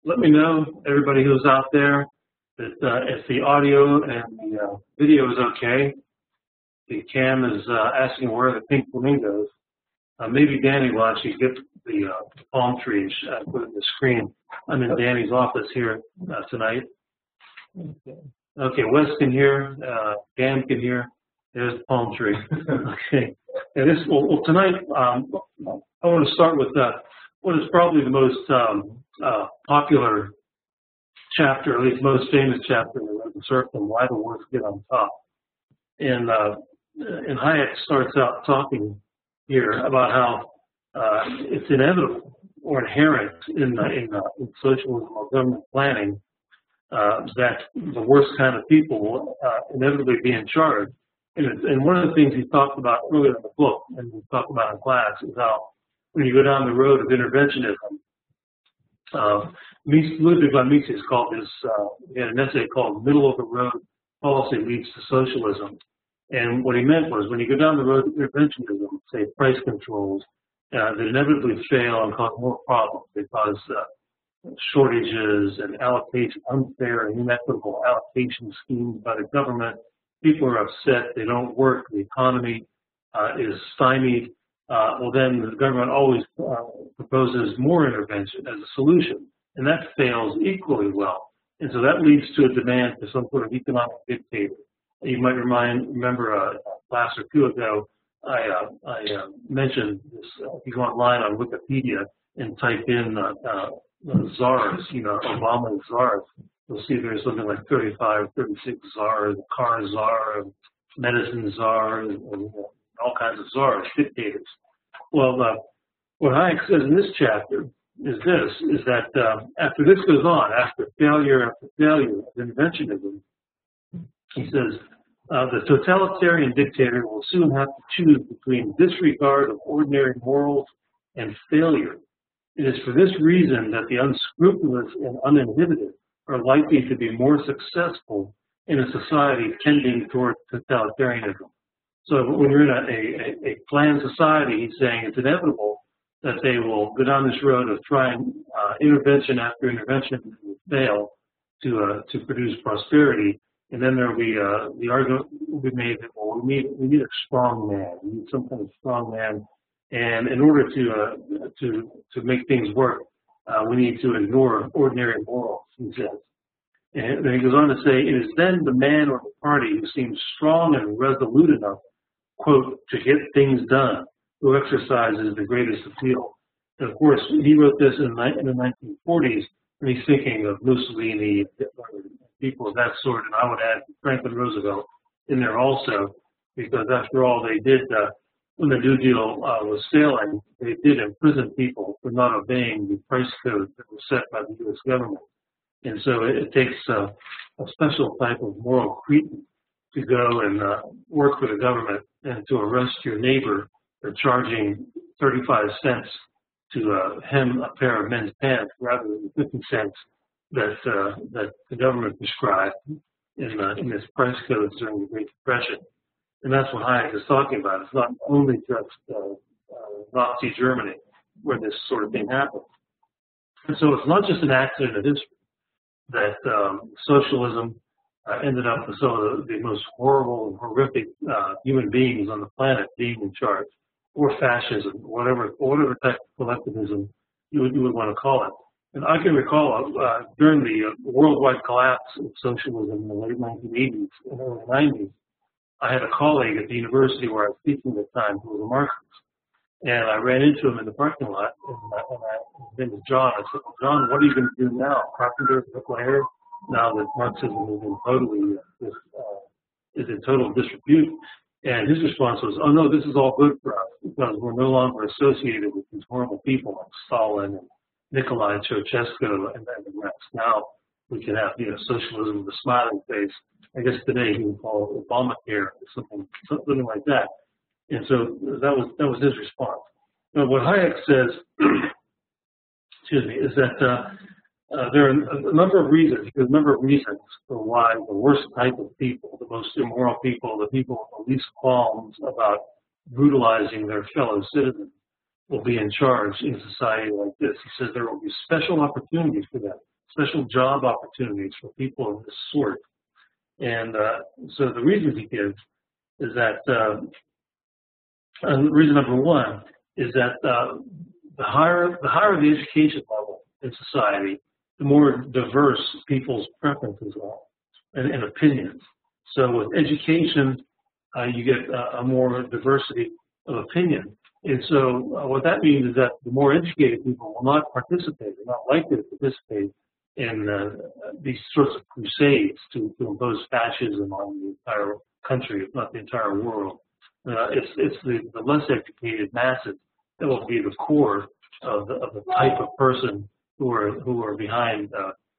let me know, everybody who's out there, that if the audio and the video is okay. The cam is asking where are the pink flamingos. Maybe Danny will actually get the palm trees put in the screen. I'm in Danny's office here tonight. Okay, Wes can hear, Dan can hear. There's the palm tree. Okay. And this, well tonight, I want to start with what is probably the most popular chapter, or at least most famous chapter in the Serfdom, Why the Worst Get on Top. And Hayek starts out talking here about how it's inevitable or inherent in socialism or government planning that the worst kind of people will inevitably be in charge. And one of the things he talked about earlier in the book, and we talked about in class, is how when you go down the road of interventionism, Ludwig von Mises called this, he had an essay called Middle of the Road Policy Leads to Socialism. And what he meant was when you go down the road of interventionism, say price controls, that inevitably fail and cause more problems. They cause shortages and allocation, unfair and inequitable allocation schemes by the government. People are upset, they don't work, the economy is stymied. Well, then the government always proposes more intervention as a solution, and that fails equally well. And so that leads to a demand for some sort of economic dictator. You might remember a class or two ago, I mentioned this. If you go online on Wikipedia and type in czars, Obama czars, you'll see there's something like 35, 36 czars, the car czar, medicine czar, and all kinds of czars, dictators. Well, what Hayek says in this chapter is that after this goes on, after failure after failure of interventionism, he says, the totalitarian dictator will soon have to choose between disregard of ordinary morals and failure. It is for this reason that the unscrupulous and uninhibited are likely to be more successful in a society tending toward totalitarianism. So when you're in a planned society, he's saying it's inevitable that they will go down this road of trying intervention after intervention and fail to produce prosperity. And then there will be the argument will be made that, well, we need a strong man. We need some kind of strong man, and in order to make things work, we need to ignore ordinary morals, he says. And then he goes on to say, it is then the man or the party who seems strong and resolute enough, quote, to get things done, who exercises the greatest appeal. And of course, he wrote this in the 1940s, and he's thinking of Mussolini, people of that sort, and I would add Franklin Roosevelt in there also, because after all, they did, when the New Deal was failing, they did imprison people for not obeying the price code that was set by the U.S. government. And so it takes a special type of moral cretin to go and work for the government and to arrest your neighbor for charging 35 cents to hem a pair of men's pants rather than the 50 cents that the government prescribed in this price codes during the Great Depression. And that's what Hayek is talking about. It's not only just Nazi Germany where this sort of thing happened. And so it's not just an accident of history that socialism ended up with some of the most horrible and horrific human beings on the planet being in charge, or fascism, whatever type of collectivism you would want to call it. And I can recall during the worldwide collapse of socialism in the late 1980s and early 90s, I had a colleague at the university where I was teaching at the time who was a Marxist. And I ran into him in the parking lot, and his name was John. I said, well, John, what are you going to do now? Carpenter, bricklayer, now that Marxism is in total disrepute? And his response was, oh, no, this is all good for us because we're no longer associated with these horrible people like Stalin and Nikolai Ceausescu and the rest. Now we can have, socialism with a smiling face. I guess today he would call it Obamacare or something like that. And so that was his response. Now, what Hayek says, is that there are a number of reasons. There's a number of reasons for why the worst type of people, the most immoral people, the people with the least qualms about brutalizing their fellow citizens, will be in charge in a society like this. He says there will be special opportunities for them. special job opportunities for people of this sort. And so the reasons he gives is that, reason number one is that the higher the education level in society, the more diverse people's preferences are and opinions. So with education, you get a more diversity of opinion. And so what that means is that the more educated people will not participate, they're not likely to participate in these sorts of crusades to impose fascism on the entire country, if not the entire world. It's the less educated masses that will be the core of the type of person who are behind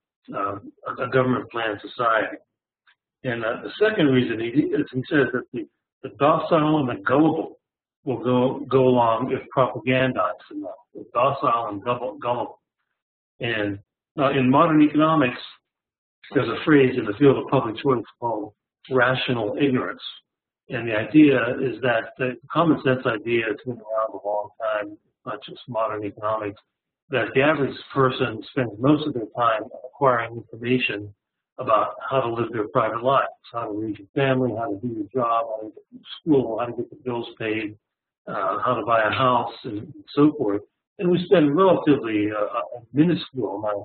a government planned society. And the second reason he says that the docile and the gullible will go along if propagandized enough. The docile and gullible. And in modern economics, there's a phrase in the field of public choice called rational ignorance. And the idea is that the common sense idea has been around a long time, not just modern economics, that the average person spends most of their time acquiring information about how to live their private lives, how to raise your family, how to do your job, how to get to school, how to get the bills paid, how to buy a house, and so forth. And we spend relatively a minuscule amount of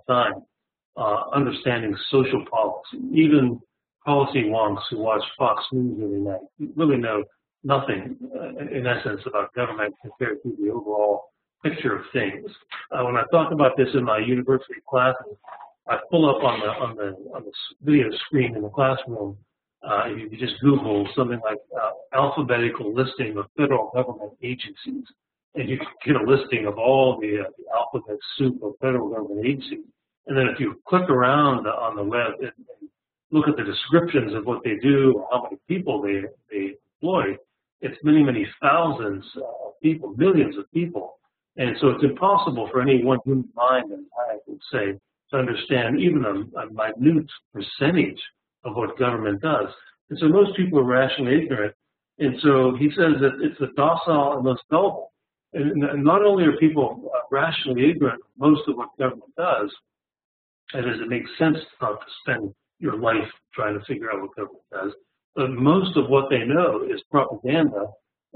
time understanding social policy. Even policy wonks who watch Fox News every night really know nothing, in essence, about government compared to the overall picture of things. When I talk about this in my university classes, I pull up on the video screen in the classroom. If you just Google something like alphabetical listing of federal government agencies, and you can get a listing of all the alphabet soup of federal government agencies. And then if you click around on the web and look at the descriptions of what they do, or how many people they employ, it's many, many thousands of people, millions of people. And so it's impossible for any one human mind, I would say, to understand even a minute percentage of what government does. And so most people are rationally ignorant. And so he says that it's the docile and most gullible. And not only are people rationally ignorant of most of what government does, that is, it makes sense not to spend your life trying to figure out what government does, but most of what they know is propaganda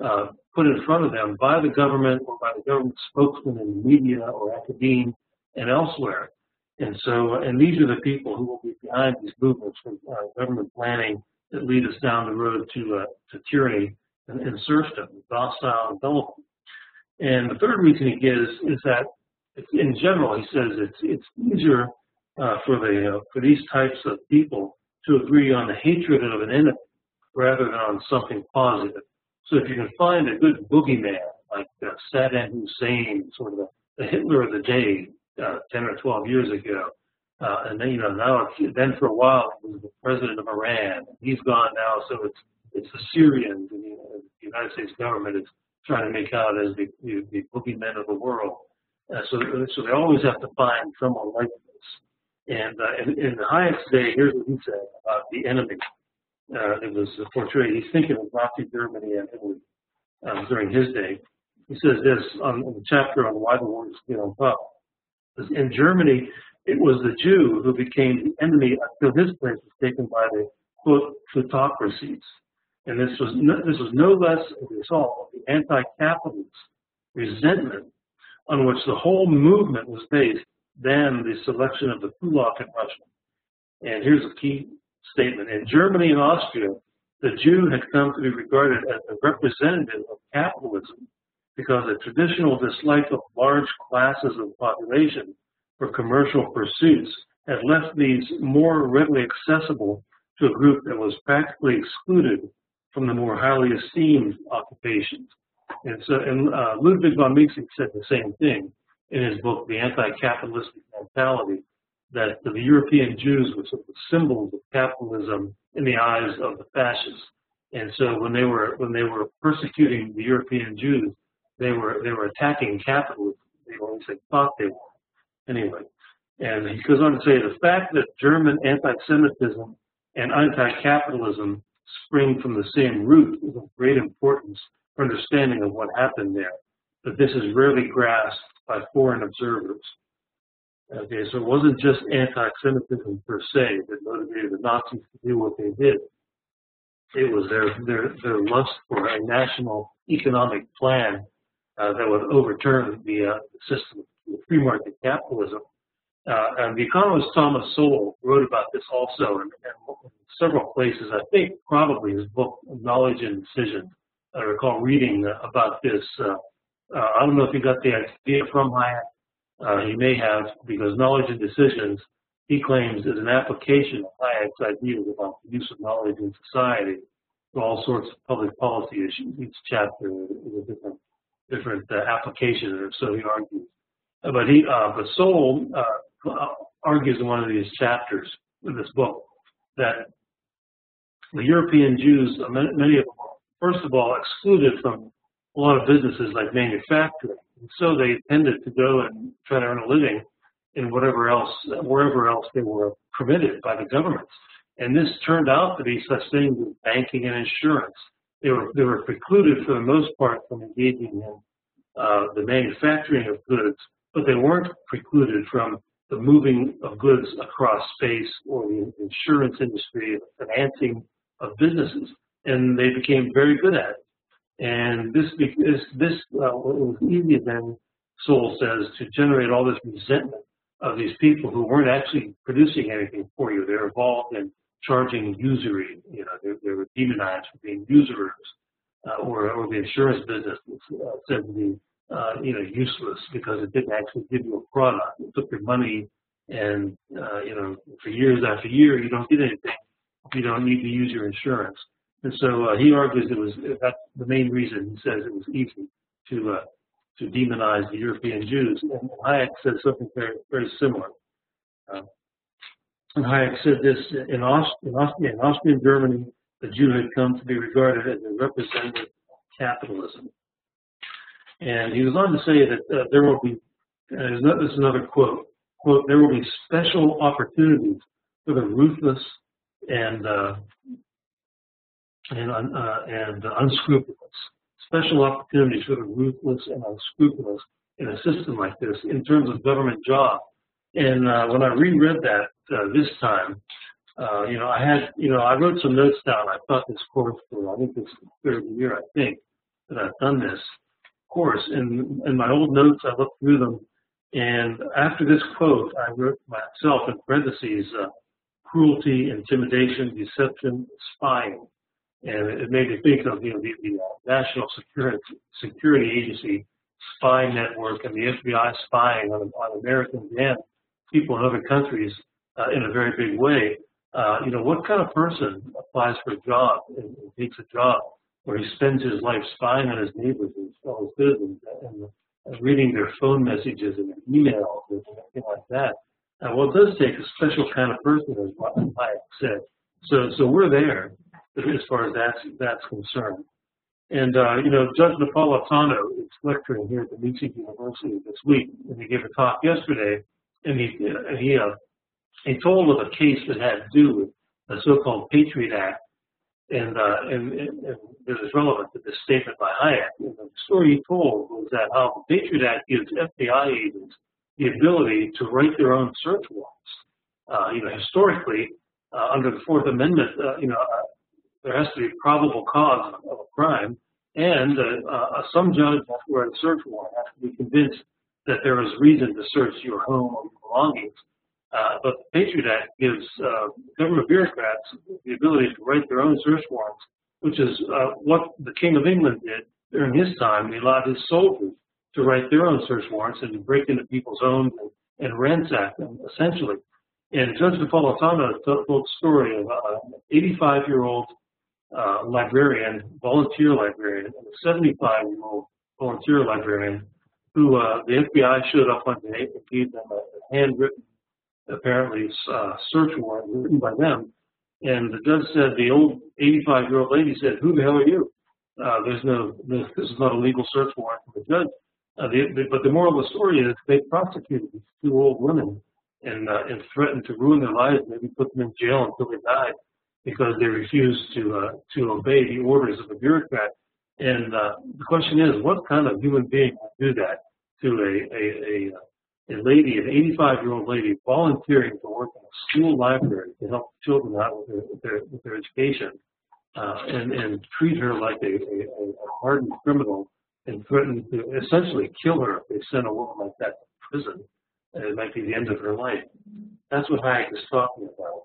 put in front of them by the government or by the government spokesman in the media or academia and elsewhere. And so, and these are the people who will be behind these movements from government planning that lead us down the road to tyranny and serfdom, docile and gullible. And the third reason he gives is that, in general, he says it's easier for these types of people to agree on the hatred of an enemy rather than on something positive. So if you can find a good boogeyman like Saddam Hussein, sort of the Hitler of the day, 10 or 12 years ago, and then then for a while it was the president of Iran. He's gone now, so it's the Syrians, and the United States government is trying to make out as the boogeymen of the world. So they always have to find someone like this. And in Hayek's day, here's what he said about the enemy. It was portrayed. He's thinking of Nazi Germany and Italy during his day. He says this on the chapter on why the words get on top. In Germany, it was the Jew who became the enemy until his place was taken by the, quote, plutocracies. And this was no less a result of the anti-capitalist resentment on which the whole movement was based than the selection of the kulak in Russia. And here's a key statement. In Germany and Austria, the Jew had come to be regarded as the representative of capitalism because a traditional dislike of large classes of the population for commercial pursuits had left these more readily accessible to a group that was practically excluded from the more highly esteemed occupations. And so, Ludwig von Mises said the same thing in his book, The Anti-Capitalistic Mentality, that the European Jews were sort of symbols of capitalism in the eyes of the fascists. And so when they were persecuting the European Jews, they were attacking capitalism. They always thought they were. Anyway, and he goes on to say the fact that German anti-Semitism and anti-capitalism spring from the same root is of great importance for understanding of what happened there, but this is rarely grasped by foreign observers. Okay, so it wasn't just anti-Semitism per se that motivated the Nazis to do what they did. It was their lust for a national economic plan that would overturn the system of free market capitalism. And the economist Thomas Sowell wrote about this also in several places. I think probably his book Knowledge and Decision. I recall reading about this. I don't know if he got the idea from Hayek. He may have, because Knowledge and Decisions, he claims, is an application of Hayek's ideas about the use of knowledge in society to all sorts of public policy issues. Each chapter is a different application, or so he argues. But Sowell argues in one of these chapters in this book that the European Jews, many of them, were, first of all, excluded from a lot of businesses like manufacturing. And so they tended to go and try to earn a living in wherever else they were permitted by the governments. And this turned out to be such things as banking and insurance. They were precluded for the most part from engaging in the manufacturing of goods, but they weren't precluded from the moving of goods across space or the insurance industry, the financing of businesses. And they became very good at it. And this was easy then, Sowell says, to generate all this resentment of these people who weren't actually producing anything for you. They're involved in charging usury. You know, they were demonized for being usurers, or the insurance business was said to be, useless because it didn't actually give you a product. It took your money, and for years after year, you don't get anything. You don't need to use your insurance. And so he argues that's the main reason. He says it was easy to demonize the European Jews. And Hayek says something very, very similar. And Hayek said this in Austrian Germany, the Jew had come to be regarded as a representative of capitalism. And he was on to say that there will be, this is another quote, there will be special opportunities for the ruthless and unscrupulous. Special opportunities for the ruthless and unscrupulous in a system like this in terms of government jobs. And when I reread that this time, I wrote some notes down. I taught this course for, I think this is the third year, I think, that I've done this course. And in my old notes, I looked through them. And after this quote, I wrote myself in parentheses, cruelty, intimidation, deception, spying. And it made me think of the National Security Agency spy network and the FBI spying on Americans and people in other countries in a very big way. What kind of person applies for a job and takes a job where he spends his life spying on his neighbors and his fellow citizens and reading their phone messages and their emails and everything like that? Well, it does take a special kind of person, as Hayek said. So we're there as far as that's concerned. And, Judge Napolitano is lecturing here at the Michigan University this week, and he gave a talk yesterday, and he told of a case that had to do with the so-called Patriot Act, and this is relevant to this statement by Hayek. And the story he told was that how the Patriot Act gives FBI agents the ability to write their own search warrants. Historically, under the Fourth Amendment, there has to be probable cause of a crime, and some judge has to write a search warrant, has to be convinced that there is reason to search your home or your belongings. But the Patriot Act gives government bureaucrats the ability to write their own search warrants, which is what the King of England did during his time. He allowed his soldiers to write their own search warrants and to break into people's homes and ransack them, essentially. And Judge Napolitano told the story of an 85-year-old librarian, volunteer librarian, and a 75-year-old volunteer librarian who the FBI showed up one day and gave them a handwritten, apparently, search warrant written by them. And the judge said, the old 85-year-old lady said, "Who the hell are you? This is not a legal search warrant for the judge." But the moral of the story is they prosecuted these two old women and threatened to ruin their lives, maybe put them in jail until they died, because they refused to obey the orders of a bureaucrat. And the question is, what kind of human being would do that to an 85-year-old lady, volunteering to work in a school library to help children out with their education, and treat her like a hardened criminal, and threaten to essentially kill her if they send a woman like that to prison. And it might be the end of her life. That's what Hayek is talking about.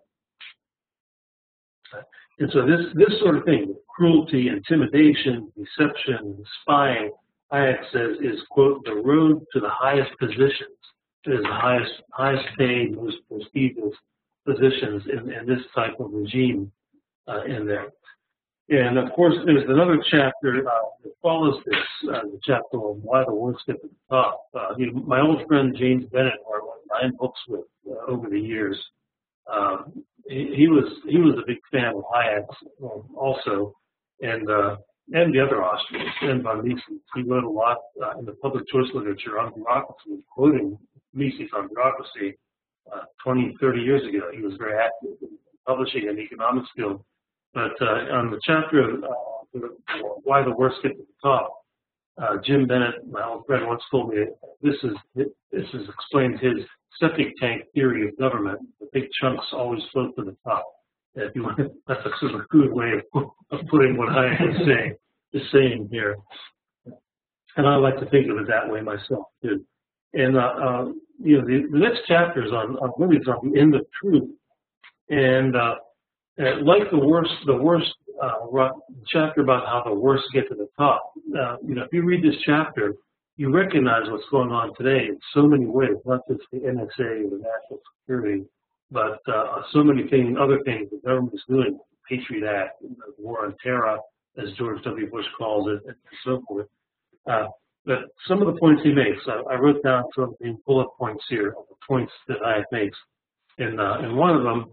And so this sort of thing, cruelty, intimidation, deception, spying, Hayek says is, quote, the road to the highest positions. It is the highest paid, most prestigious positions in this type of regime in there. And of course, there's another chapter that follows this, the chapter on why the worst get to the top. My old friend James Bennett, who I wrote 9 books with over the years, he was a big fan of Hayek also, and the other Austrians, and von Mises. He wrote a lot in the public choice literature on bureaucracy, quoting Mises on bureaucracy 20, 30 years ago. He was very active in publishing in the economics field. But on the chapter of why the worst get to the top, Jim Bennett, my old friend, once told me this explains his septic tank theory of government. The big chunks always float to the top. If you want, that's a sort of good way of putting what I is saying here. And I like to think of it that way myself too. And the next chapter is on the end of truth. And like the worst chapter about how the worst get to the top. If you read this chapter, you recognize what's going on today in so many ways, not just the NSA or the national security, but so many other things the government is doing, the Patriot Act, the war on terror, as George W. Bush calls it, and so forth. But some of the points he makes, I wrote down some of the bullet points here of the points that Hayek makes, and one of them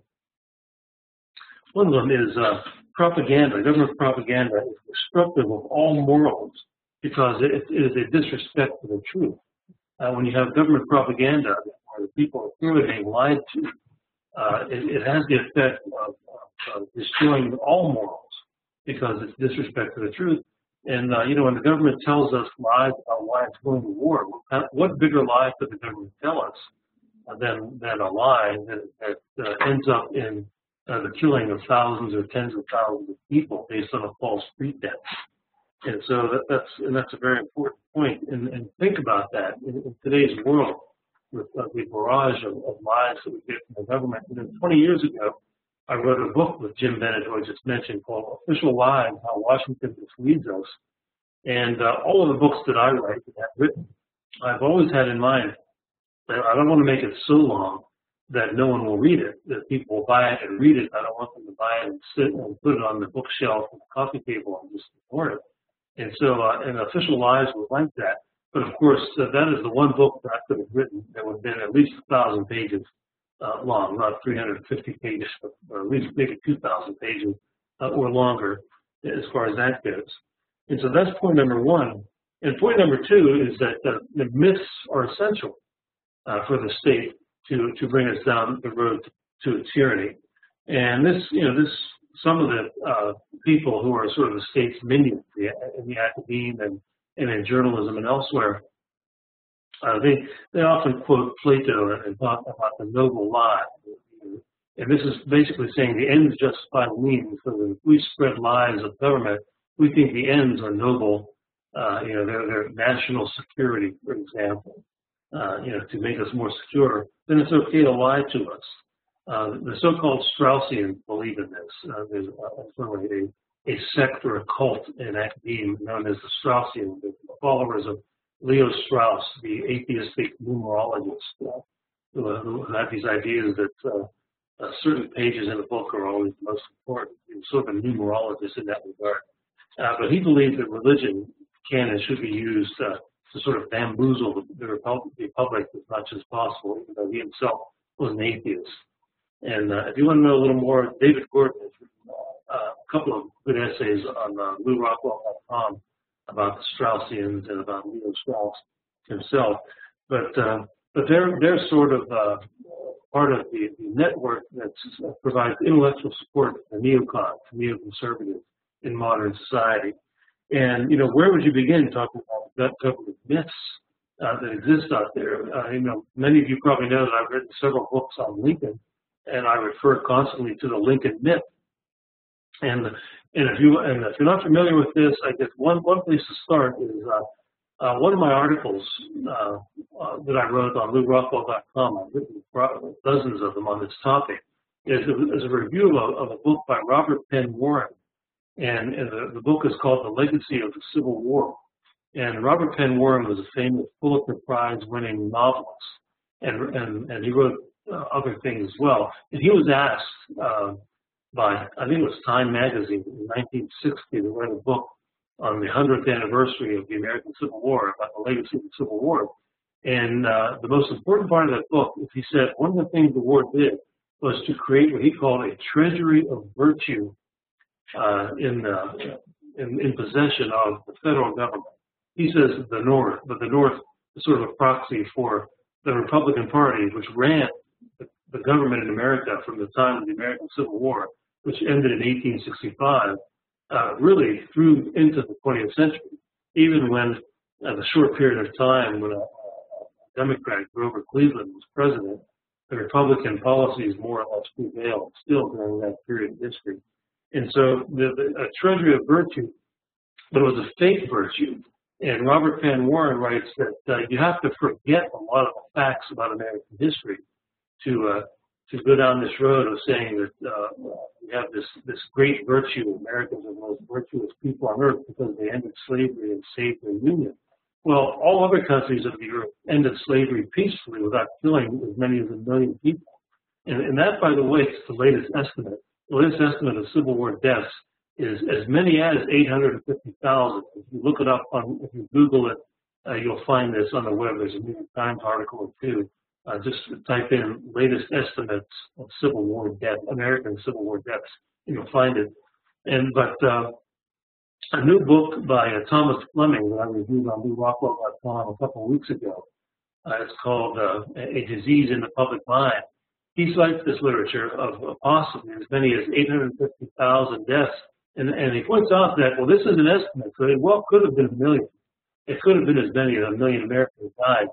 is propaganda. Government propaganda is destructive of all morals because it is a disrespect to the truth. When you have government propaganda where the people are clearly being lied to, it has the effect of destroying all morals because it's disrespect to the truth. And, when the government tells us lies about why it's going to war, what bigger lie could the government tell us than a lie that ends up in the killing of thousands or tens of thousands of people based on a false pretense? And so that's a very important point. And think about that in today's world with the barrage of lies that we get from the government. And then 20 years ago, I wrote a book with Jim Bennett, who I just mentioned, called Official Lies, How Washington Misleads Us. And all of the books that I write and have written, I've always had in mind that I don't want to make it so long that no one will read it, that people will buy it and read it. I don't want them to buy it and sit and put it on the bookshelf or the coffee table and just ignore it. And so, and Official Lies was like that. But of course, that is the one book that I could have written that would have been at least 1,000 pages long, not 350 pages, or at least maybe 2,000 pages or longer as far as that goes. And so that's point number one. And point number two is that the myths are essential for the state to bring us down the road to tyranny. And some of the people who are sort of the state's minions in the academia and in journalism and elsewhere, they often quote Plato and talk about the noble lie. And this is basically saying the ends justify the means. So that if we spread lies of government, we think the ends are noble. They're national security, for example, to make us more secure, then it's okay to lie to us. The so-called Straussians believe in this. There's a sect or a cult in academia known as the Straussians, the followers of Leo Strauss, the atheistic numerologist, who have these ideas that certain pages in the book are always the most important. He's sort of a numerologist in that regard. But he believed that religion canon should be used to sort of bamboozle the public as much as possible, even though he himself was an atheist. And if you want to know a little more, David Gordon has written a couple of good essays on LewRockwell.com about the Straussians and about Leo Strauss himself. But they're sort of part of the network that provides intellectual support for neocons, neoconservatives in modern society. And, where would you begin talking about government myths that exist out there. Many of you probably know that I've written several books on Lincoln, and I refer constantly to the Lincoln myth. And if you're not familiar with this, I guess one place to start is one of my articles that I wrote on LewRockwell.com. I've written dozens of them on this topic. Is a review of a book by Robert Penn Warren, and the book is called The Legacy of the Civil War. And Robert Penn Warren was a famous Pulitzer Prize-winning novelist, and he wrote other things as well. And he was asked by, I think it was Time Magazine in 1960, to write a book on the 100th anniversary of the American Civil War, about the legacy of the Civil War. And the most important part of that book is he said one of the things the war did was to create what he called a treasury of virtue in possession of the federal government. He says the North, but the North is sort of a proxy for the Republican Party, which ran the government in America from the time of the American Civil War, which ended in 1865, really through into the 20th century, even when the short period of time when a Democrat, Grover Cleveland, was president, the Republican policies more or less prevailed still during that period of history. And so a treasury of virtue, but it was a fake virtue. And Robert Penn Warren writes that you have to forget a lot of the facts about American history to go down this road of saying that we have this great virtue. Americans are the most virtuous people on earth because they ended slavery and saved the Union. Well, all other countries of the earth ended slavery peacefully without killing as many as 1 million people. And that, by the way, is the latest estimate. The latest estimate of Civil War deaths is as many as 850,000. If you look it up if you Google it, you'll find this on the web. There's a New York Times article or two. Just type in latest estimates of Civil War deaths, American Civil War deaths, and you'll find it. But a new book by Thomas Fleming that I reviewed on LewRockwell.com a couple of weeks ago. It's called A Disease in the Public Mind. He cites this literature of possibly as many as 850,000 deaths. And he points out that, well, this is an estimate, so it could have been 1 million. It could have been as many as 1 million Americans died.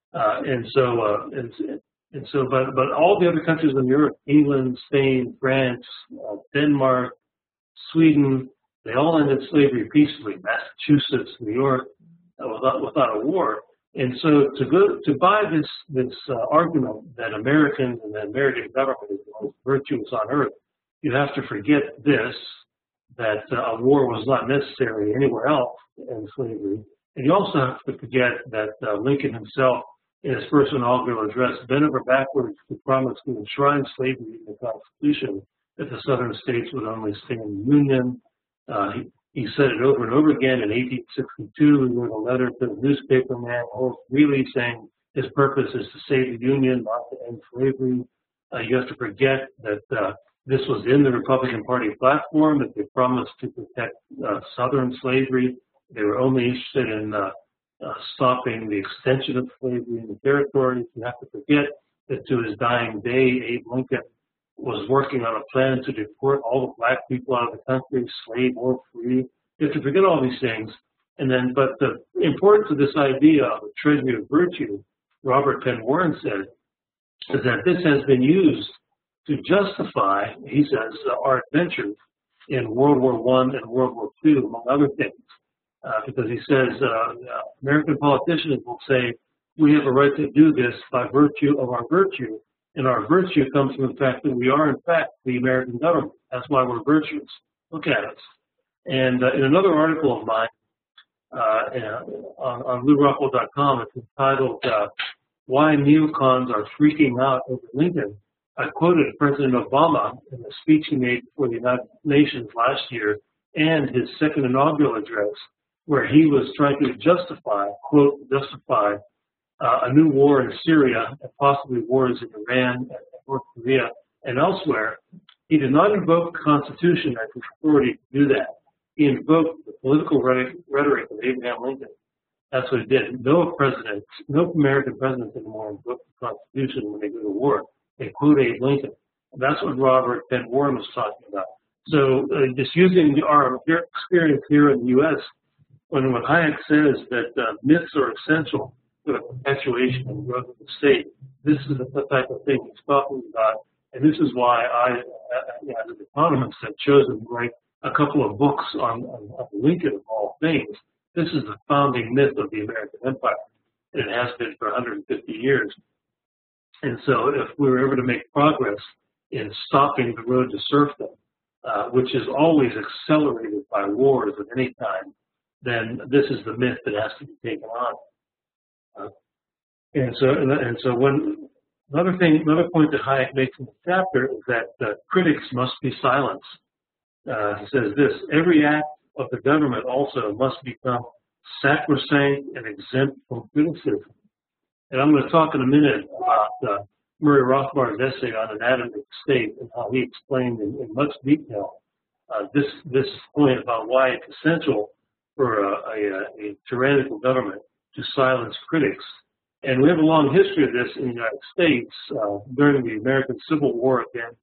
But all the other countries in Europe, England, Spain, France, Denmark, Sweden, they all ended slavery peacefully. Massachusetts, New York, without a war. And so to buy this argument that Americans and the American government is the most virtuous on earth, you have to forget this, that a war was not necessary anywhere else in slavery. And you also have to forget that Lincoln himself, in his first inaugural address, bent over backwards to promise to enshrine slavery in the Constitution if the Southern states would only stay in the Union. He said it over and over again. In 1862, he wrote a letter to the newspaperman, Horace Greeley, saying his purpose is to save the Union, not to end slavery. You have to forget that this was in the Republican Party platform, that they promised to protect Southern slavery. They were only interested in stopping the extension of slavery in the territories. You have to forget that to his dying day, Abe Lincoln was working on a plan to deport all the black people out of the country, slave or free. You have to forget all these things. But the importance of this idea of a treasury of virtue, Robert Penn Warren said, is that this has been used to justify, he says, our adventures in World War I and World War II, among other things. Because he says American politicians will say, we have a right to do this by virtue of our virtue. And our virtue comes from the fact that we are, in fact, the American government. That's why we're virtuous. Look at us. And in another article of mine on LewRockwell.com, it's entitled, Why Neocons Are Freaking Out Over Lincoln. I quoted President Obama in the speech he made before the United Nations last year and his second inaugural address, where he was trying to justify, quote, justify a new war in Syria and possibly wars in Iran and North Korea and elsewhere. He did not invoke the Constitution as his authority to do that. He invoked the political rhetoric of Abraham Lincoln. That's what he did. No American presidents anymore invoke the Constitution when they go to war. They quote Abe Lincoln. And that's what Robert Penn Warren was talking about. So just using our experience here in the U.S., when Hayek says that myths are essential for the perpetuation and growth of the state. This is the type of thing he's talking about, and this is why I, as an economist, have chosen to write a couple of books on Lincoln of all things. This is the founding myth of the American Empire. It has been for 150 years. And so if we were ever to make progress in stopping the road to serfdom, which is always accelerated by wars of any kind, then this is the myth that has to be taken on. And so when another point that Hayek makes in the chapter is that critics must be silenced. He says this: every act of the government also must become sacrosanct and exempt from criticism. And I'm going to talk in a minute about Murray Rothbard's essay on anatomy of the state and how he explained in much detail this point about why it's essential for a tyrannical government to silence critics. And we have a long history of this in the United States during the American Civil War again.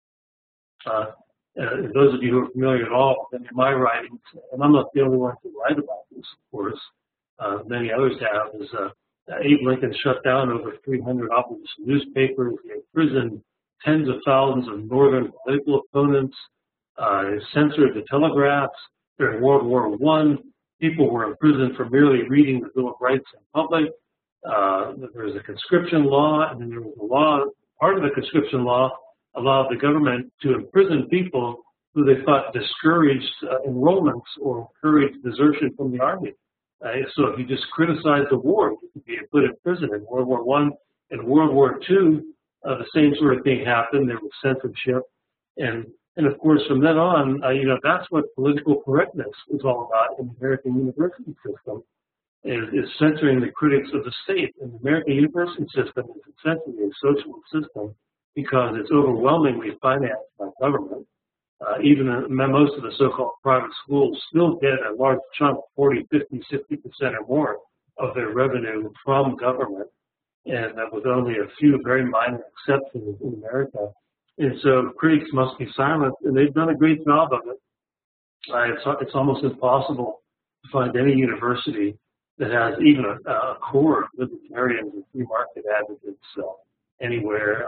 Those of you who are familiar at all, in my writings, and I'm not the only one to write about this, of course, many others have, is Abe Lincoln shut down over 300 opposition newspapers. He imprisoned tens of thousands of northern political opponents, censored the telegraphs. During World War I, people were imprisoned for merely reading the Bill of Rights in public. There was a conscription law, and then there was a law, part of the conscription law allowed the government to imprison people who they thought discouraged enrollments or encouraged desertion from the army. So if you just criticized the war, you could be put in prison. In World War I and World War II, the same sort of thing happened. There was censorship. And of course, from then on, that's what political correctness is all about in the American university system, is censoring the critics of the state. And the American university system is essentially a socialist system because it's overwhelmingly financed by government. Even most of the so-called private schools still get a large chunk, 40, 50, 60% or more of their revenue from government, and with only a few very minor exceptions in America. And so critics must be silenced, and they've done a great job of it. It's almost impossible to find any university that has even a core of libertarians and free market advocates anywhere.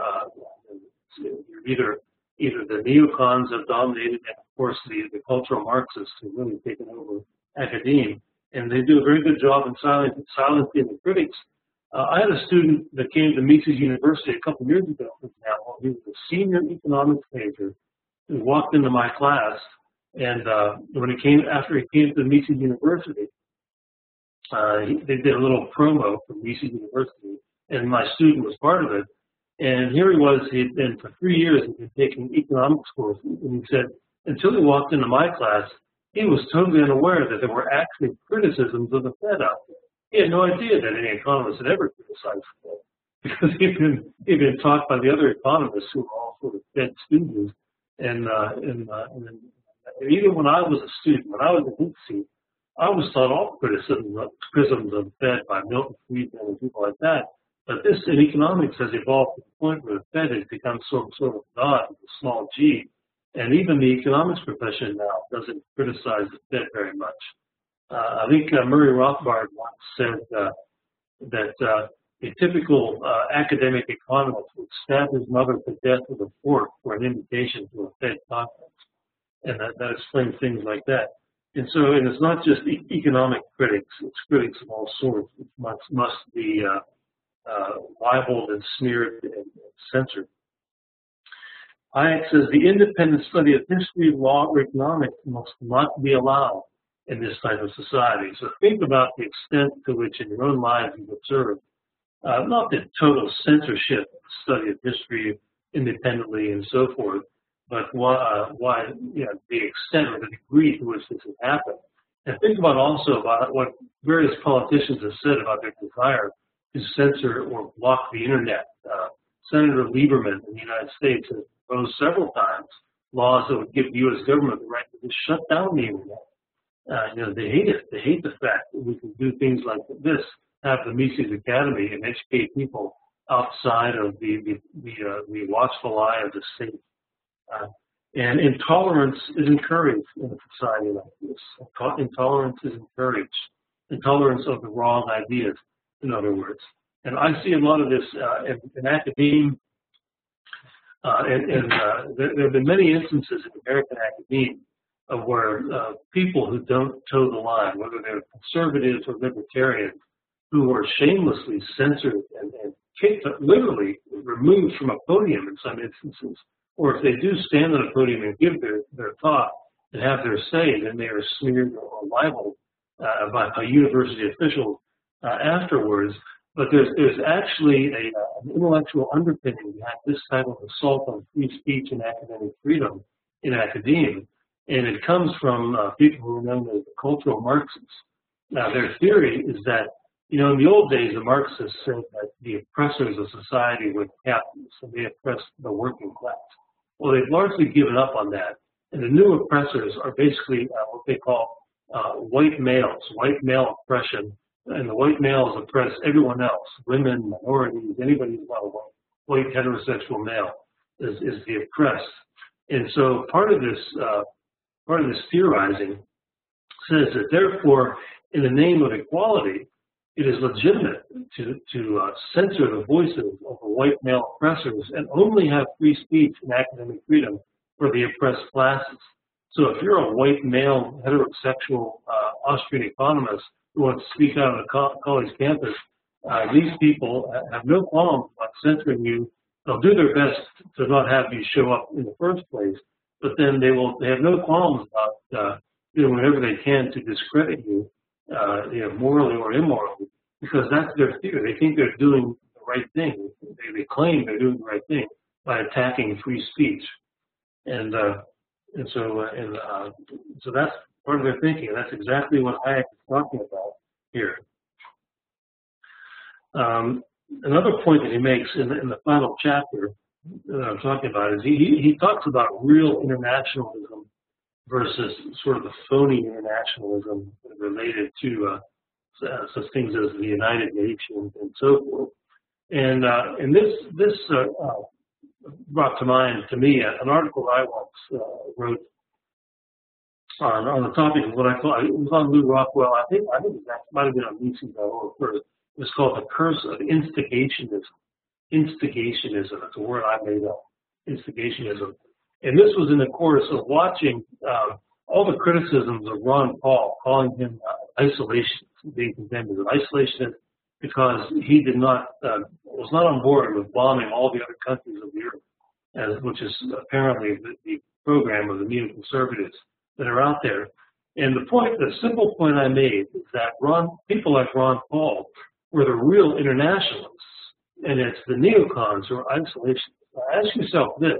Either the neocons have dominated, and of course the cultural Marxists have really taken over academia, and they do a very good job in silencing the critics. I had a student that came to Mises University a couple of years ago, for example. He was a senior economics major who walked into my class, and after he came to Mises University, they did a little promo for Mises University, and my student was part of it. And here he was, he had been for 3 years, he'd been taking economics courses, and he said, until he walked into my class, he was totally unaware that there were actually criticisms of the Fed out there. He had no idea that any economist had ever criticized the Fed, because he'd been taught by the other economists who were all sort of Fed students. And even when I was a student, when I was a hit seat, I was taught all criticisms of the Fed by Milton Friedman and people like that. But this in economics has evolved to the point where the Fed has become sort of God with a small g, and even the economics profession now doesn't criticize the Fed very much. I think Murray Rothbard once said that a typical academic economist would stab his mother to death with a fork for an invitation to a Fed conference, and that explains things like that. And it's not just economic critics; it's critics of all sorts which must be libeled and smeared and censored. Hayek says the independent study of history, law, or economics must not be allowed in this type of society. So think about the extent to which in your own lives you've observed, not the total censorship of the study of history independently and so forth, but why the extent or the degree to which this has happened. And think also about what various politicians have said about their desire to censor or block the internet. Senator Lieberman in the United States has proposed several times laws that would give the U.S. government the right to just shut down the internet. They hate it. They hate the fact that we can do things like this, have the Mises Academy and educate people outside of the watchful eye of the state. And intolerance is encouraged in a society like this. Intolerance is encouraged. Intolerance of the wrong ideas. in other words. And I see a lot of this in academia, there have been many instances in American academia of where people who don't toe the line, whether they're conservatives or libertarians, who are shamelessly censored and kicked, literally removed from a podium in some instances, or if they do stand on a podium and give their talk and have their say, then they are smeared or libeled by university officials afterwards. But there's actually an intellectual underpinning behind this type of assault on free speech and academic freedom in academia, and it comes from people who are known as the cultural Marxists. Now, their theory is that, in the old days, the Marxists said that the oppressors of society were capitalists, and they oppressed the working class. Well, they've largely given up on that, and the new oppressors are basically what they call white males, white male oppression. And the white males oppress everyone else, women, minorities, anybody who's not a white heterosexual male is the oppressed. And so part of this theorizing says that therefore, in the name of equality, it is legitimate to censor the voices of the white male oppressors and only have free speech and academic freedom for the oppressed classes. So if you're a white male heterosexual Austrian economist who wants to speak out on a college campus, these people have no qualms about censoring you. They'll do their best to not have you show up in the first place, but then they have no qualms about doing whatever they can to discredit you, morally or immorally, because that's their theory. They think they're doing the right thing. They claim they're doing the right thing by attacking free speech, and so that's part of their thinking. And that's exactly what Hayek is talking about here. Another point that he makes in the final chapter that I'm talking about is he talks about real internationalism versus sort of the phony internationalism related to such things as the United Nations and so forth. And this brought to mind to me an article I once wrote on the topic of what I call, it was on Lew Rockwell, I think it might have been on Mises.org first. It was called The Curse of Instigationism. Instigationism, it's a word I made up, instigationism. And this was in the course of watching all the criticisms of Ron Paul, calling him isolationist, being condemned as an isolationist because he was not on board with bombing all the other countries of the earth, which is apparently the program of the neoconservatives that are out there. And the simple point I made is that people like Ron Paul were the real internationalists, and it's the neocons who are isolationists. Now, ask yourself this: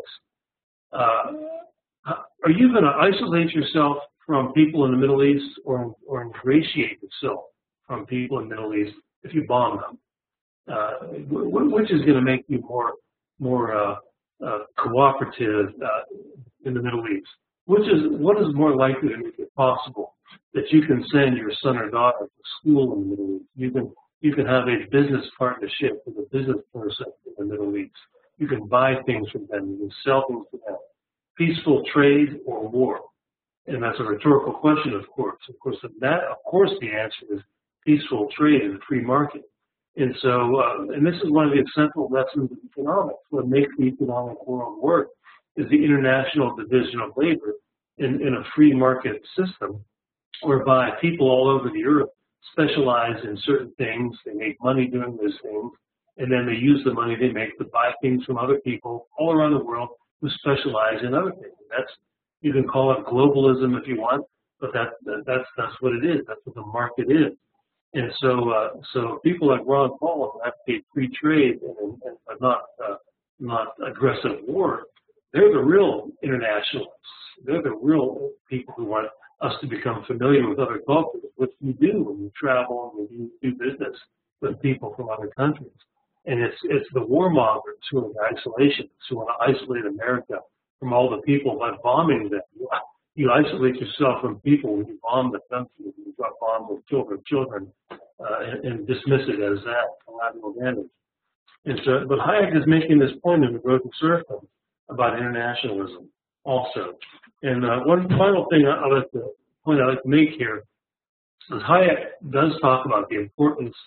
are you going to isolate yourself from people in the Middle East, or ingratiate yourself from people in the Middle East if you bomb them? Which is going to make you more cooperative in the Middle East? What is more likely to make it possible that you can send your son or daughter to school in the Middle East? You can have a business partnership with a business person in the Middle East. You can buy things from them. You can sell things to them. Peaceful trade or war? And that's a rhetorical question, of course. Of course, the answer is peaceful trade in the free market. And so, and this is one of the essential lessons of economics. What makes the economic world work is the international division of labor in a free market system, whereby people all over the earth specialize in certain things. They make money doing those things, and then they use the money they make to buy things from other people all around the world who specialize in other things. You can call it globalism if you want, but that's what it is. That's what the market is. And so people like Ron Paul who advocate free trade and not aggressive war, they're the real internationalists. They're the real people who want us to become familiar with other cultures, which we do when we travel and we do business with people from other countries. And it's the warmongers who are the isolationists, who want to isolate America from all the people by bombing them. You isolate yourself from people when you bomb the country, when you drop bombs with children, and dismiss it as that collateral damage. And so, but Hayek is making this point in The Growth of Serfdom about internationalism also. And one final thing I'd like to make here is Hayek does talk about the importance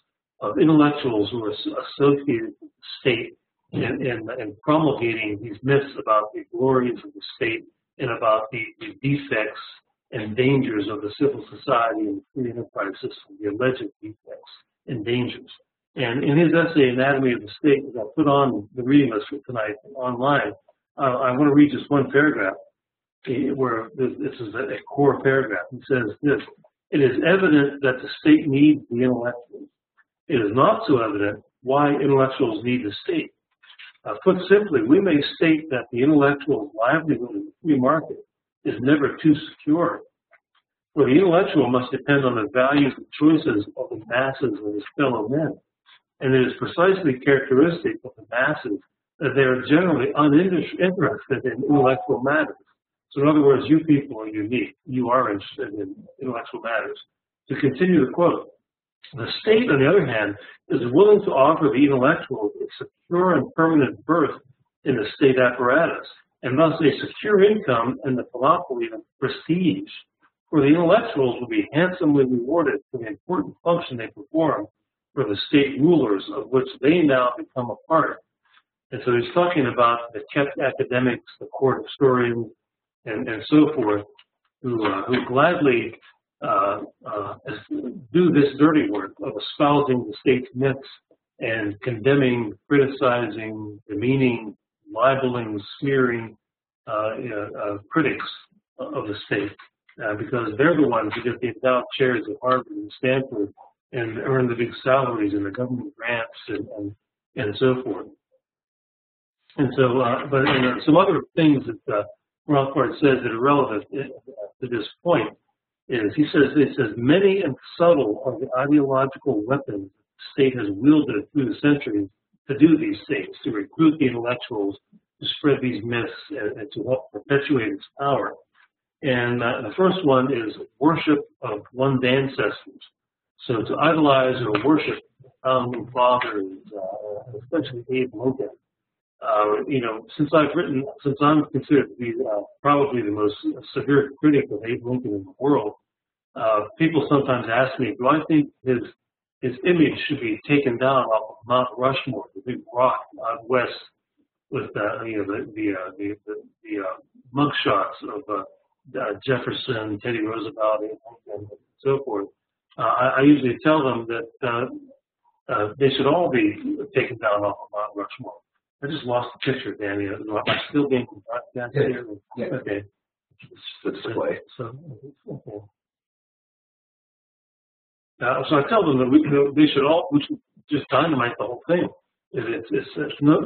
of intellectuals who are associated with the state and promulgating these myths about the glories of the state and about the defects and dangers of the civil society and the free enterprise system, the alleged defects and dangers. And in his essay, Anatomy of the State, that I put on the reading list for tonight online, I want to read just one paragraph where this is a core paragraph. He says this: "It is evident that the state needs the intellectuals. It is not so evident why intellectuals need the state. Put simply, we may state that the intellectual's livelihood in the free market is never too secure, for the intellectual must depend on the values and choices of the masses of his fellow men. And it is precisely characteristic of the masses that they are generally uninterested in intellectual matters." So in other words, you people are unique. You are interested in intellectual matters. To continue the quote, "The state, on the other hand, is willing to offer the intellectuals a secure and permanent berth in the state apparatus, and thus a secure income and the panoply of prestige. For the intellectuals will be handsomely rewarded for the important function they perform for the state rulers of which they now become a part." And so he's talking about the kept academics, the court historians, and so forth, who gladly do this dirty work of espousing the state's myths and condemning, criticizing, demeaning, libeling, smearing critics of the state, because they're the ones who get the endowed chairs at Harvard and Stanford and earn the big salaries and the government grants and so forth. And so, but some other things that Rothbard says that are relevant to this point is he says many and subtle are the ideological weapons the state has wielded through the centuries to do these things, to recruit the intellectuals, to spread these myths, and to help perpetuate its power. And the first one is worship of one's ancestors. So to idolize or worship founding fathers, especially Abe Lincoln. Since I'm considered to be probably the most severe critic of Abe Lincoln in the world, people sometimes ask me, do I think his image should be taken down off of Mount Rushmore, the big rock out west, with the mugshots of Jefferson, Teddy Roosevelt, Abe Lincoln, and so forth? I usually tell them that they should all be taken down off of Mount Rushmore. I just lost the picture, Danny. Am I still being broadcast here? Yeah. Okay. It's display. So I tell them that they should all, we should just dynamite the whole thing. It's no,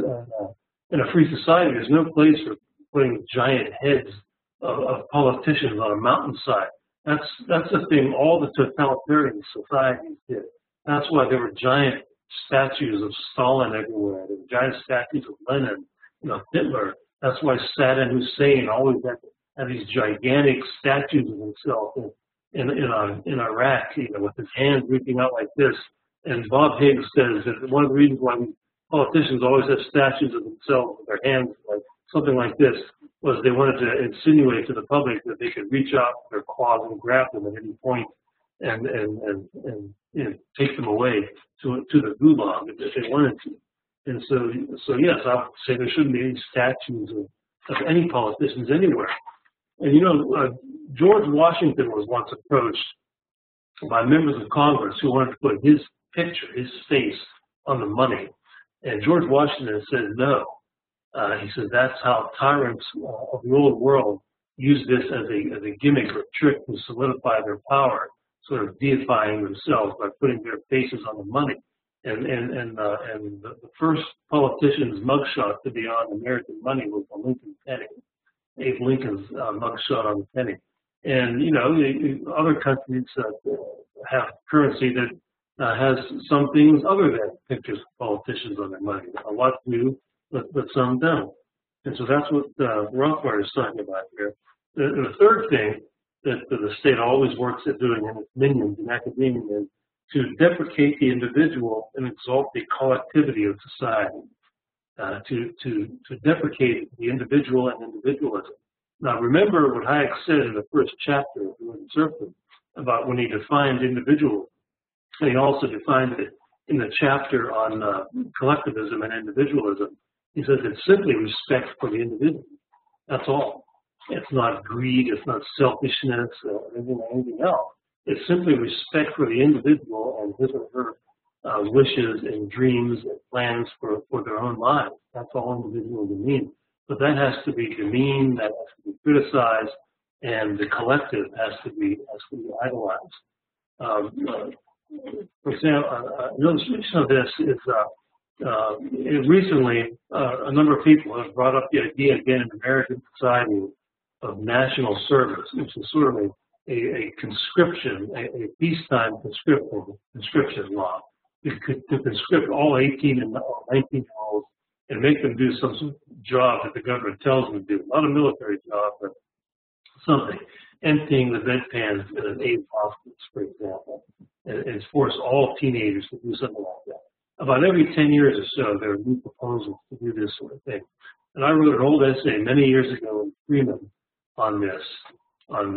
in a free society, there's no place for putting giant heads of politicians on a mountainside. That's the thing all the totalitarian societies did. That's why there were giant statues of Stalin everywhere. There were giant statues of Lenin, Hitler. That's why Saddam Hussein always had these gigantic statues of himself in Iraq, with his hands reaching out like this. And Bob Higgs says that one of the reasons why politicians always have statues of themselves with their hands like something like this was they wanted to insinuate to the public that they could reach out with their claws and grab them at any point and take them away to the gulag if they wanted to. And so yes, I would say there shouldn't be any statues of any politicians anywhere. And George Washington was once approached by members of Congress who wanted to put his picture, his face, on the money. And George Washington said no. He said that's how tyrants of the old world use this as a gimmick or trick to solidify their power, sort of deifying themselves by putting their faces on the money. And the first politician's mugshot to be on American money was the Lincoln penny, Abe Lincoln's mugshot on the penny. And other countries have currency that has some things other than pictures of politicians on their money. A lot do, but some don't. And so that's what Rothbard is talking about here. The third thing that the state always works at doing in its minions in academia is to deprecate the individual and exalt the collectivity of society, to deprecate the individual and individualism. Now remember what Hayek said in the first chapter of The Serfdom about when he defined individualism. And he also defined it in the chapter on collectivism and individualism, he says it's simply respect for the individual. That's all. It's not greed, it's not selfishness or anything else. It's simply respect for the individual and his or her wishes and dreams and plans for their own lives. That's all individualism means. But that has to be demeaned, that has to be criticized, and the collective has to be idolized. For example, an illustration of this is recently a number of people have brought up the idea again in American society of national service, which is sort of a conscription, a peacetime conscription law to conscript all 18 and 19-year-olds and make them do some sort of job that the government tells them to do. Not a military job, but something. Emptying the bedpans in an AIDS hospice, for example, and force all teenagers to do something like that. About every 10 years or so, there are new proposals to do this sort of thing. And I wrote an old essay many years ago in Freeman on this, on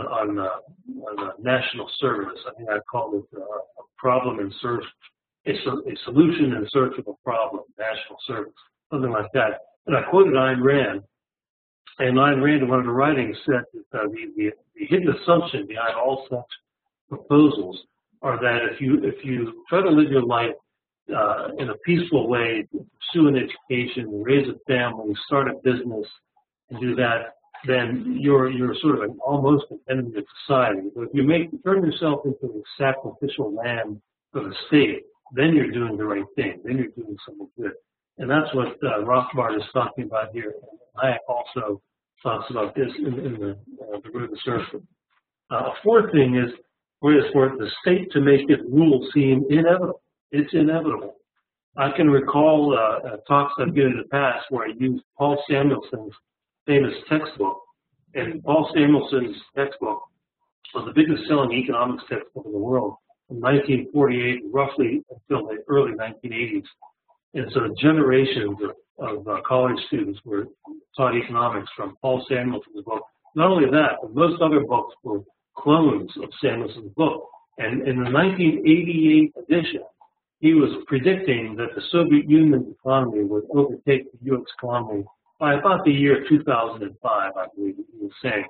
national service. I think I called it a problem in search, a solution in search of a problem, national service, something like that. And I quoted Ayn Rand. And Ayn Rand, in one of her writings, said that the hidden assumption behind all such proposals are that if you try to live your life in a peaceful way, pursue an education, raise a family, start a business, and do that, then you're sort of almost an enemy of society. But if you turn yourself into a sacrificial lamb for the state, then you're doing the right thing. Then you're doing something good. And that's what Rothbard is talking about here. Hayek also talks about this in the Road to Serfdom. A fourth thing is for the state to make its rule seem inevitable. It's inevitable. I can recall talks I've given in the past where I used Paul Samuelson's famous textbook. And Paul Samuelson's textbook was the biggest selling economics textbook in the world from 1948 roughly until the early 1980s. And so generations of college students were taught economics from Paul Samuelson's book. Not only that, but most other books were clones of Samuelson's book. And in the 1988 edition, he was predicting that the Soviet Union's economy would overtake the U.S. economy by about the year 2005, I believe he was saying.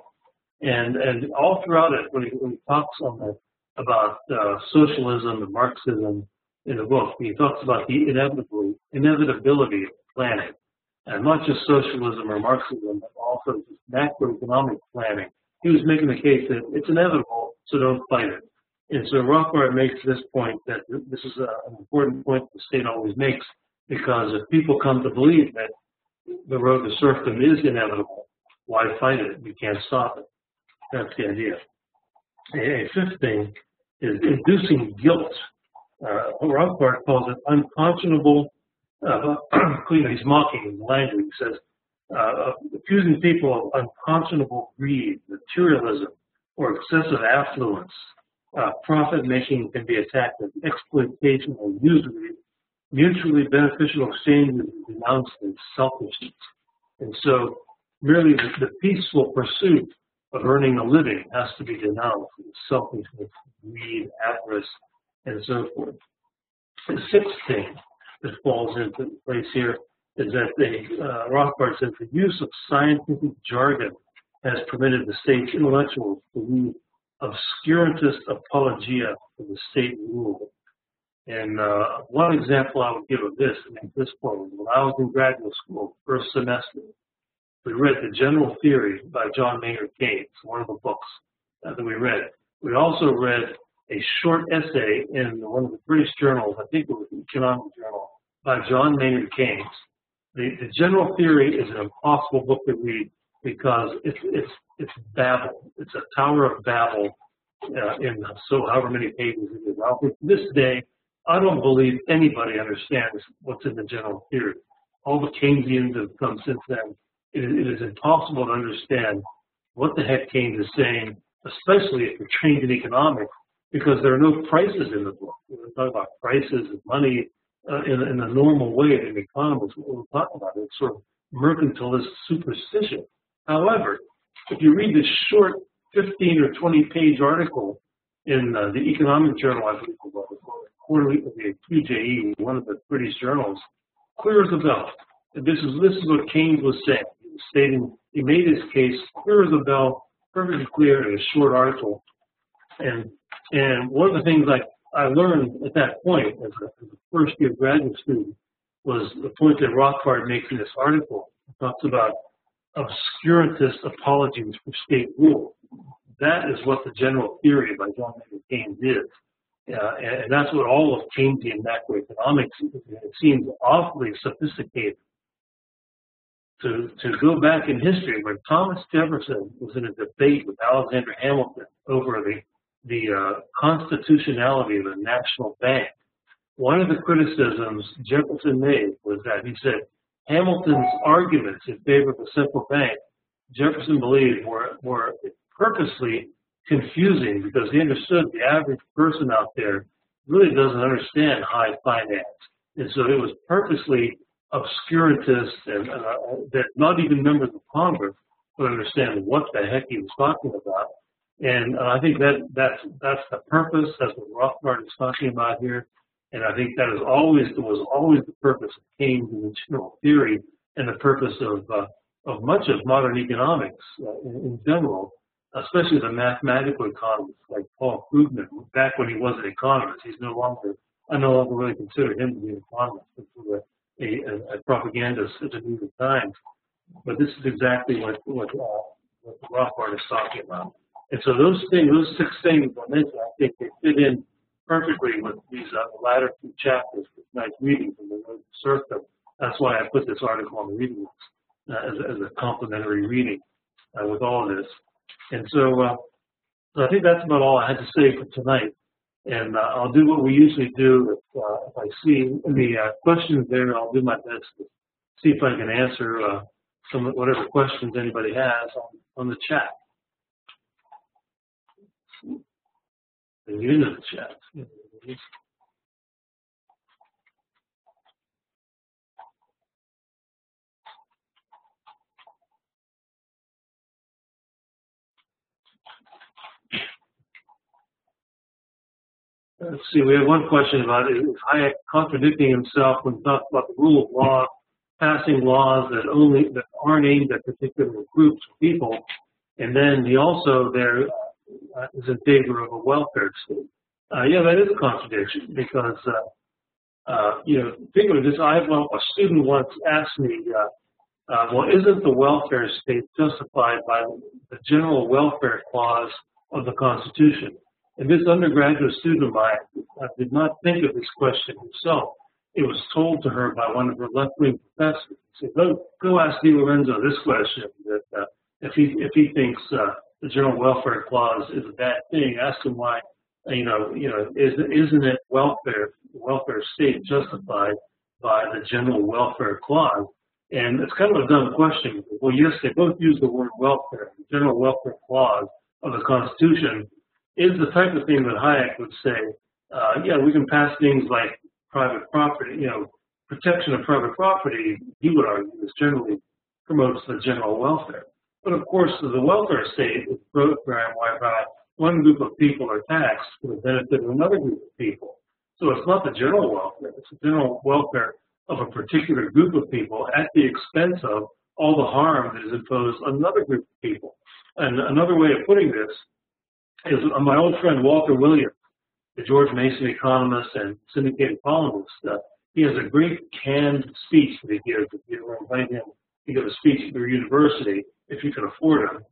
And all throughout it, when he talks about socialism and Marxism in the book, he talks about the inevitability of planning. And not just socialism or Marxism, but also just macroeconomic planning. He was making the case that it's inevitable, so don't fight it. And so Rothbard makes this point that this is an important point the state always makes, because if people come to believe that the road to serfdom is inevitable, why fight it? You can't stop it. That's the idea. A fifth thing is inducing guilt. Rothbard calls it unconscionable. He's mocking the language. He says, accusing people of unconscionable greed, materialism, or excessive affluence. Profit making can be attacked as exploitation or usury. Mutually beneficial exchanges is denounced as selfishness. And so merely the peaceful pursuit of earning a living has to be denounced as selfishness, greed, avarice, and so forth. The sixth thing that falls into place here is that Rothbard says the use of scientific jargon has permitted the state's intellectuals to read obscurantist apologia for the state rule. And one example I would give of this, to make this point, when I was in graduate school, first semester, we read The General Theory by John Maynard Keynes, one of the books that we read. We also read a short essay in one of the British journals, I think it was the Economic Journal, by John Maynard Keynes. The General Theory is an impossible book to read because it's babble. It's a Tower of Babel in so however many pages it is. Now, to this day, I don't believe anybody understands what's in the General Theory. All the Keynesians have come since then. It is impossible to understand what the heck Keynes is saying, especially if you're trained in economics, because there are no prices in the book. We're talking about prices and money in a normal way in economics. What we're talking about is sort of mercantilist superstition. However, if you read this short 15 or 20 page article in the Economic Journal, I believe it was, quarterly, the QJE, one of the British journals, clear as a bell. And this is what Keynes was saying. He was stating, he made his case clear as a bell, perfectly clear in a short article. And one of the things I learned at that point as a first year graduate student was the point that Rothbard makes in this article. He talks about obscurantist apologies for state rule. That is what the general theory by John Maynard Keynes is. And that's what all of Keynesian macroeconomics is. It seems awfully sophisticated. To go back in history, when Thomas Jefferson was in a debate with Alexander Hamilton over the constitutionality of the national bank, one of the criticisms Jefferson made was that he said Hamilton's arguments in favor of the central bank, Jefferson believed were purposely confusing because he understood the average person out there really doesn't understand high finance. And so it was purposely obscurantist and that not even members of Congress would understand what the heck he was talking about. And I think that's the purpose. That's what Rothbard is talking about here. And I think that was always the purpose of Keynes' general theory and the purpose of much of modern economics in general, especially the mathematical economists like Paul Krugman. Back when he was an economist, I no longer really consider him to be an economist, but a propagandist at the New York Times. But this is exactly what Rothbard is talking about. And so those six things I mentioned, I think they fit in perfectly with these latter two chapters with nice reading from the Road to Serfdom. That's why I put this article on the reading list as a complimentary reading with all of this. And so I think that's about all I had to say for tonight. And I'll do what we usually do. If I see any questions there, I'll do my best to see if I can answer whatever questions anybody has on the chat. And get into the chat. Let's see, we have one question about is Hayek contradicting himself when he talks about the rule of law, passing laws that aren't aimed at particular groups of people, and then he also there is in favor of a welfare state. Yeah, that is a contradiction because, think of this. A student once asked me, well, isn't the welfare state justified by the general welfare clause of the Constitution? And this undergraduate student of mine did not think of this question himself. It was told to her by one of her left-wing professors. She said, go ask DiLorenzo this question, that if he thinks the general welfare clause is a bad thing, ask him why, isn't it welfare state justified by the general welfare clause? And it's kind of a dumb question. Well, yes, they both use the word welfare. The general welfare clause of the Constitution is the type of thing that Hayek would say, we can pass things like private property, protection of private property, he would argue, is generally promotes the general welfare. But of course, the welfare state is a program whereby one group of people are taxed for the benefit of another group of people. So it's not the general welfare, it's the general welfare of a particular group of people at the expense of all the harm that is imposed on another group of people. And another way of putting this is my old friend Walter Williams, the George Mason economist and syndicated columnist. He has a great canned speech that he gives. If you ever invite him to give a speech at your university, if you can afford him.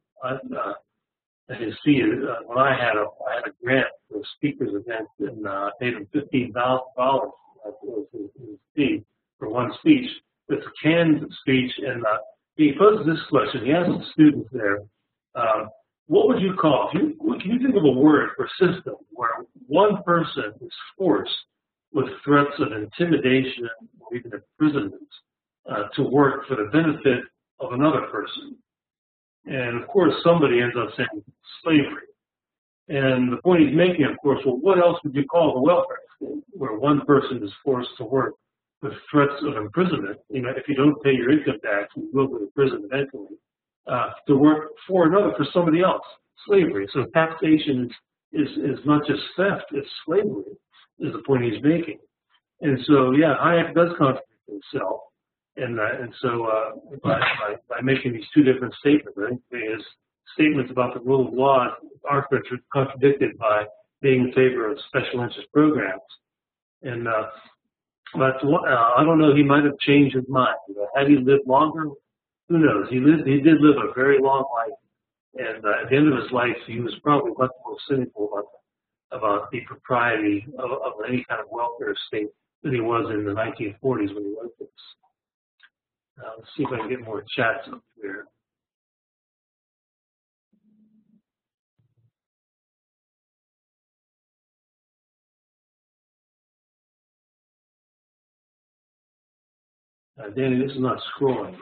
His fee, when I had a grant for a speakers event, and I paid him $15,000 was his fee for one speech. It's a canned speech, and he poses this question. He asks the students there, what would you call, can you think of a word for a system where one person is forced with threats of intimidation or even imprisonment to work for the benefit of another person? And of course, somebody ends up saying slavery. And the point he's making, of course, well, what else would you call the welfare state, where one person is forced to work with threats of imprisonment? If you don't pay your income tax, you will go to prison eventually. To work for somebody else, slavery. So taxation is not just theft, it's slavery. is the point he's making. And so, yeah, Hayek does contradict himself. And so by making these two different statements, I think his statements about the rule of law are contradicted by being in favor of special interest programs. And but I don't know, he might have changed his mind. Had he lived longer? Who knows? He did live a very long life. And at the end of his life, he was probably much more cynical about the propriety of any kind of welfare state than he was in the 1940s when he wrote this. Let's see if I can get more chats up here. Danny, this is not scrolling.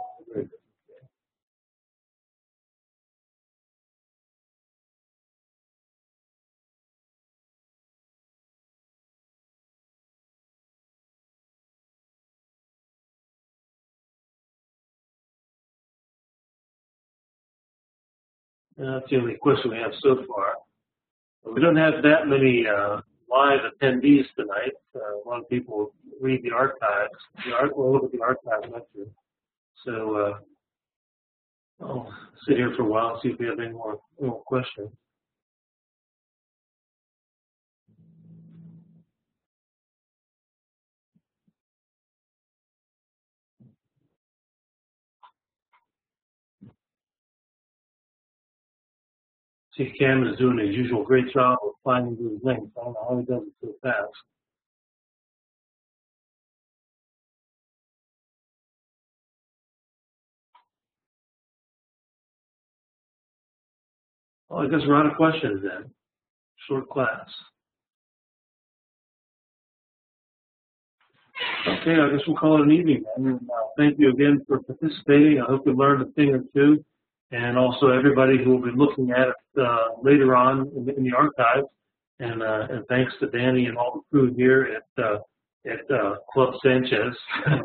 That's the only question we have so far. We don't have that many live attendees tonight. A lot of people read the archives. We'll look at the archive lecture. So I'll sit here for a while and see if we have any more questions. See, Cam is doing his usual great job of finding these links. I don't know how he does it so fast. Well, I guess we're out of questions then. Short class. Okay, I guess we'll call it an evening. And thank you again for participating. I hope you learned a thing or two. And also everybody who will be looking at it later on in the archives. And thanks to Danny and all the crew here at Club Sanchez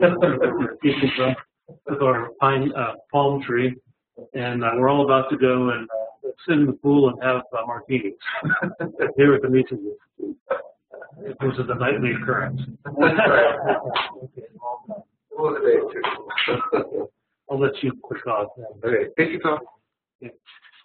with our palm tree. And we're all about to go and sit in the pool and have martinis here at the Mises Institute. This is a nightly occurrence. Okay, I'll let you click off. Okay, thank you, Tom. Yeah.